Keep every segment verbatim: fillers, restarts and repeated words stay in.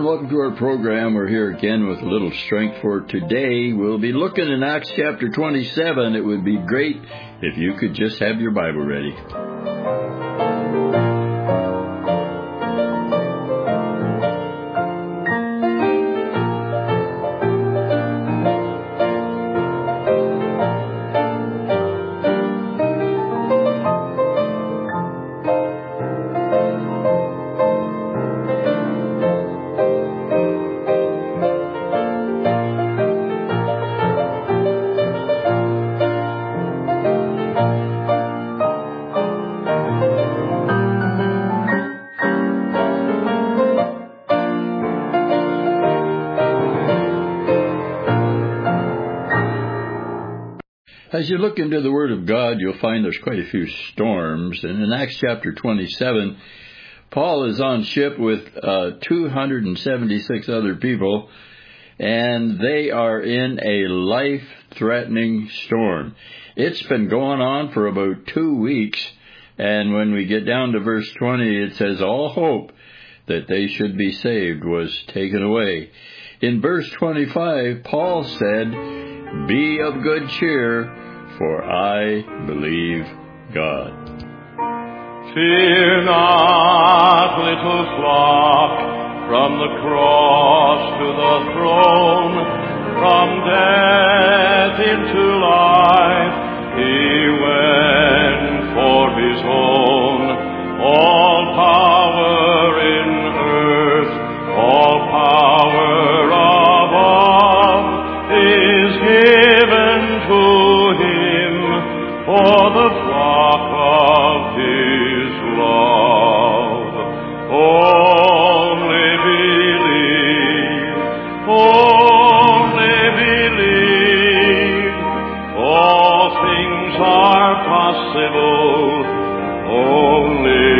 welcome to our program. We're here again with a little strength for today. We'll be looking in Acts chapter twenty-seven. It would be great if you could just have your Bible ready. As you look into the Word of God, you'll find there's quite a few storms. And in Acts chapter twenty-seven, Paul is on ship with uh, two hundred seventy-six other people, and they are in a life-threatening storm. It's been going on for about two weeks, and when we get down to verse twenty, it says, all hope that they should be saved was taken away. In verse twenty-five, Paul said, be of good cheer, for I believe God. Fear not, little flock, from the cross to the throne, from death into life, he went for his own. All power in earth, all power above, is given to for the flock of his love. Only believe, only believe, all things are possible. Only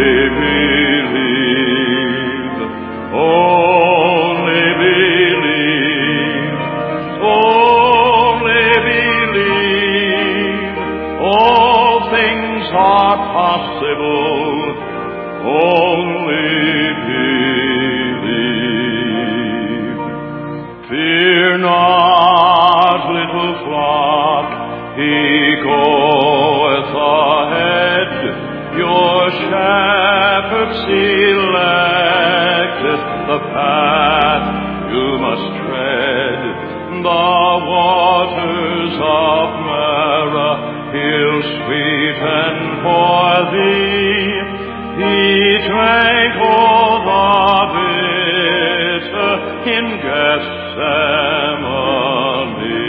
believe, only believe, only believe. All things are possible, only believe. Fear not, little flock, he goeth ahead, your shepherd selecteth the path you must tread. The waters of Marah he'll sweeten for thee. He drank all the bitter in Gethsemane.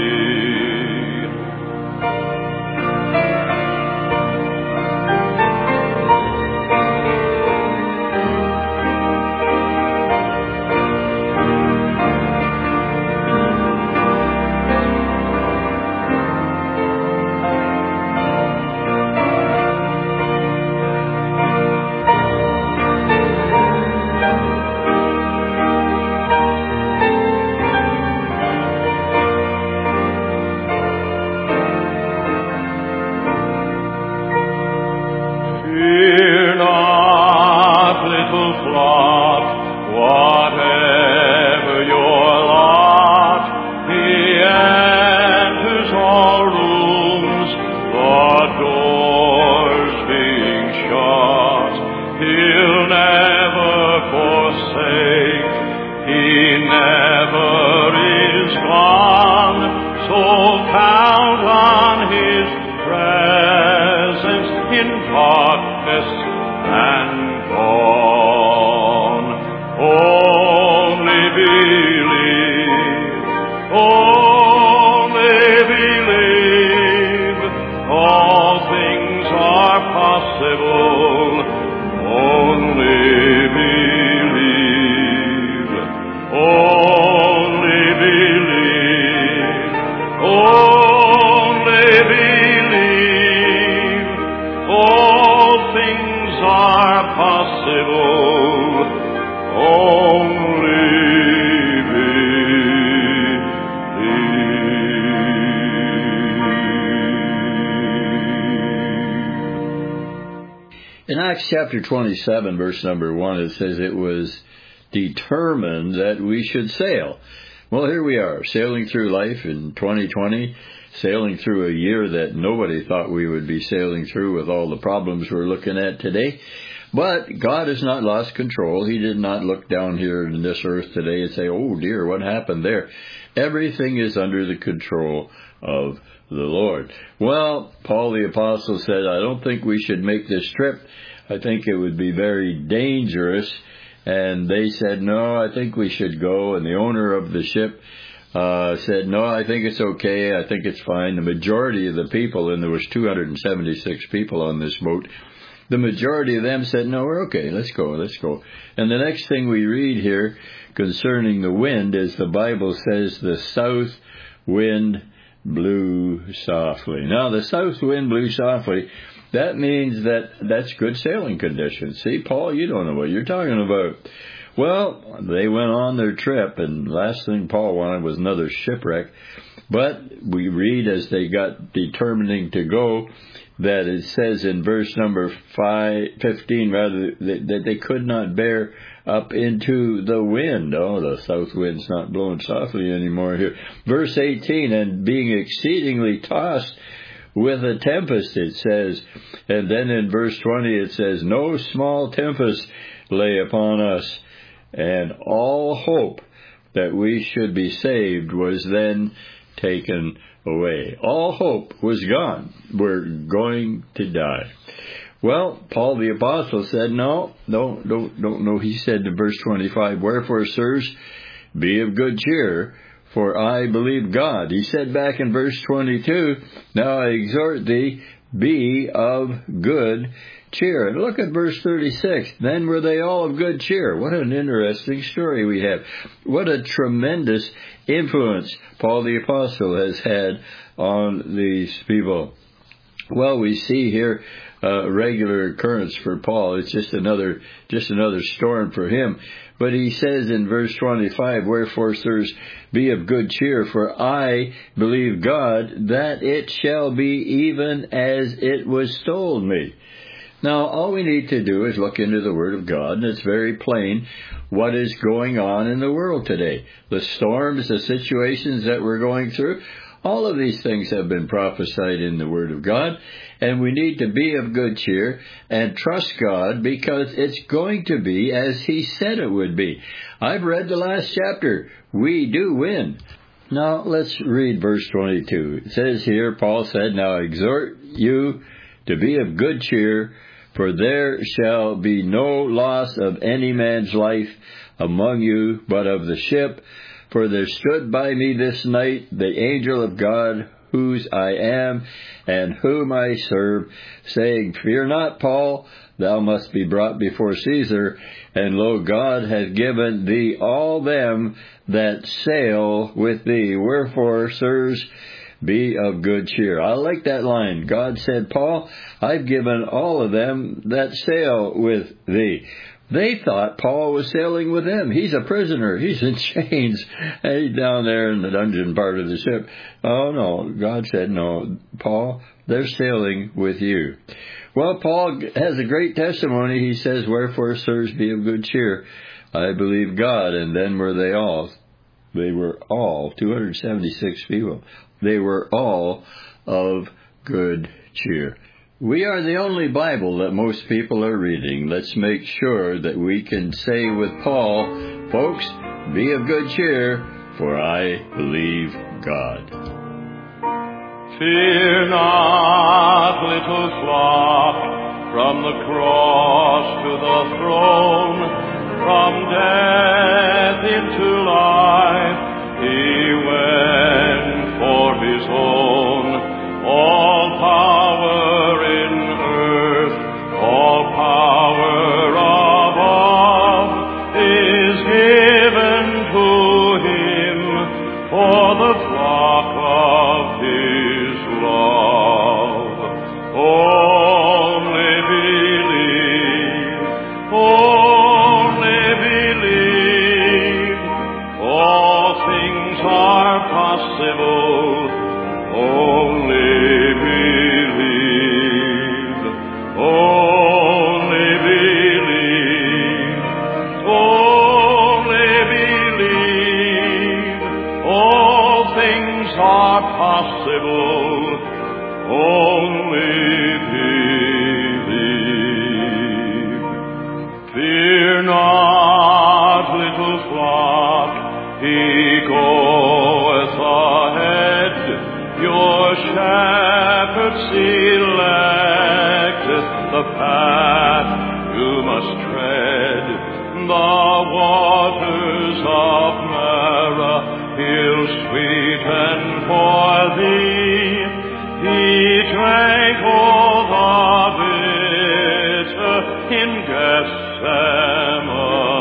In Acts chapter twenty-seven, verse number one, it says it was determined that we should sail. Well, here we are, sailing through life in twenty twenty, sailing through a year that nobody thought we would be sailing through with all the problems we're looking at today. But God has not lost control. He did not look down here in this earth today and say, oh dear, what happened there? Everything is under the control of the Lord. Well, Paul the Apostle said, I don't think we should make this trip. I think it would be very dangerous. And they said, no, I think we should go. And the owner of the ship uh said, no, I think it's okay. I think it's fine. The majority of the people, and there was two hundred seventy-six people on this boat, the majority of them said, no, we're okay. Let's go. Let's go. And the next thing we read here concerning the wind is the Bible says the south wind blew softly. Now, the south wind blew softly. That means that that's good sailing conditions. See, Paul, you don't know what you're talking about. Well, they went on their trip, and last thing Paul wanted was another shipwreck. But we read as they got determining to go that it says in verse number five, fifteen, rather, that, that they could not bear up into the wind. Oh, the south wind's not blowing softly anymore here. Verse eighteen, and being exceedingly tossed with a tempest, it says. And then in verse twenty it says, no small tempest lay upon us, and all hope that we should be saved was then taken away. All hope was gone. We're going to die. Well, Paul the Apostle said, no, no, don't, don't know. He said in verse twenty-five, wherefore, sirs, be of good cheer, for I believe God. He said back in verse twenty-two, now I exhort thee, be of good cheer. And look at verse thirty-six. Then were they all of good cheer. What an interesting story we have. What a tremendous influence Paul the Apostle has had on these people. Well, we see here a regular occurrence for Paul. It's just another, just another storm for him. But he says in verse twenty-five, wherefore, sirs, be of good cheer, for I believe God that it shall be even as it was told me. Now, all we need to do is look into the Word of God, and it's very plain what is going on in the world today. The storms, the situations that we're going through, all of these things have been prophesied in the Word of God, and we need to be of good cheer and trust God because it's going to be as He said it would be. I've read the last chapter. We do win. Now, let's read verse twenty-two. It says here, Paul said, now I exhort you to be of good cheer, for there shall be no loss of any man's life among you, but of the ship. For there stood by me this night the angel of God, whose I am, and whom I serve, saying, fear not, Paul, thou must be brought before Caesar, and lo, God hath given thee all them that sail with thee. Wherefore, sirs, be of good cheer. I like that line. God said, Paul, I've given all of them that sail with thee. They thought Paul was sailing with them. He's a prisoner. He's in chains. He's down there in the dungeon part of the ship. Oh, no. God said, no, Paul, they're sailing with you. Well, Paul has a great testimony. He says, wherefore, sirs, be of good cheer. I believe God. And then were they all? They were all, two hundred seventy-six people. They were all of good cheer. We are the only Bible that most people are reading. Let's make sure that we can say with Paul, folks, be of good cheer, for I believe God. Fear not, little flock, from the cross to the throne, from death into life, He went for His own. All power in earth, all power above is given to Him for the flock of His love. Only believe, only believe, all things are possible. possible. Only believe. Fear not, little flock, He goeth ahead. Your shepherd selecteth the path you must tread. The waters of Marah He'll sweeten for thee. He drank all the bitter in Gethsemane.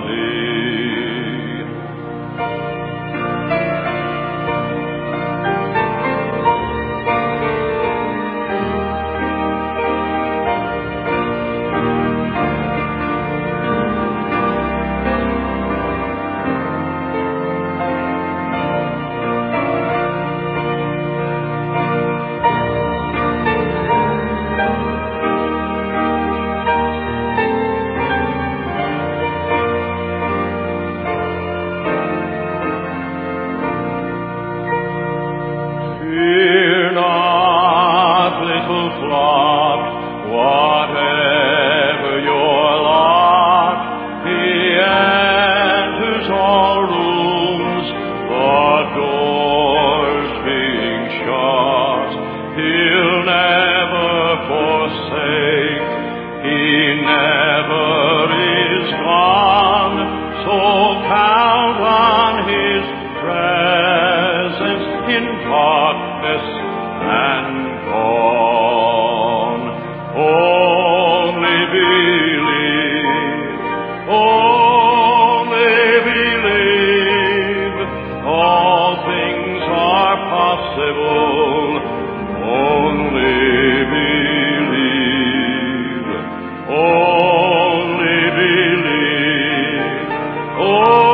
Fear not, little flock, whatever your lot. He enters all rooms, the doors being shut. He'll never forsake, He never is gone. So count on His presence in darkness and dawn. Only believe, only believe, all things are possible. Only believe, only believe, only